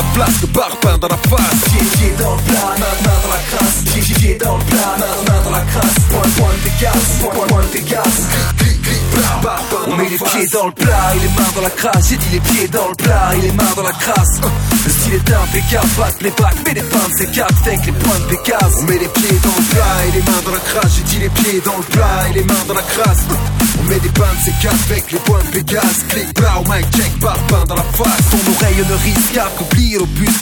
ta flasque, parpaing dans la face. Pied dans le plat, main dans la crasse. Pied dans le plat, main dans la crasse. Point tes gaz, point tes gaz. On met les pieds dans le plat et les mains dans la crasse. J'ai dit les pieds dans le plat et les mains dans la crasse. Le style est impeccable, batte les bacs, mets des pains de C4, avec les points de Pécasse. On met les pieds dans le plat et les mains dans la crasse. J'ai dit les pieds dans le plat et les mains dans la crasse. On met des pains de C4 avec les points de Pécasse. Clic, plow, mic check, parpaing dans la face. Ton oreille ne risque qu'à oublie l'opus.